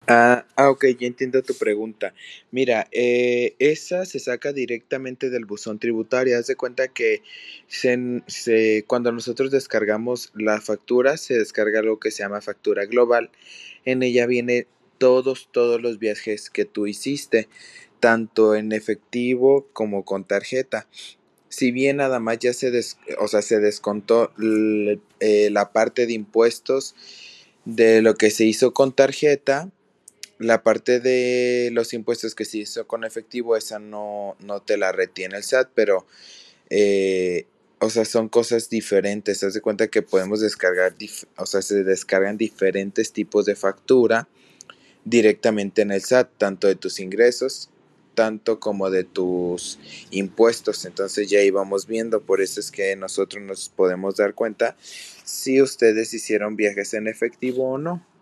Ok, ya entiendo tu pregunta. Mira, esa se saca directamente del buzón tributario. Haz de cuenta que cuando nosotros descargamos la factura, se descarga lo que se llama factura global. En ella viene todos los viajes que tú hiciste, tanto en efectivo como con tarjeta. Si bien nada más ya o sea, se descontó la parte de impuestos de lo que se hizo con tarjeta, la parte de los impuestos que se hizo con efectivo, esa no te la retiene el SAT, pero, o sea, son cosas diferentes. Haz de cuenta que podemos descargar, o sea, se descargan diferentes tipos de factura directamente en el SAT, tanto de tus ingresos, tanto como de tus impuestos. Entonces ya íbamos viendo, por eso es que nosotros nos podemos dar cuenta si ustedes hicieron viajes en efectivo o no.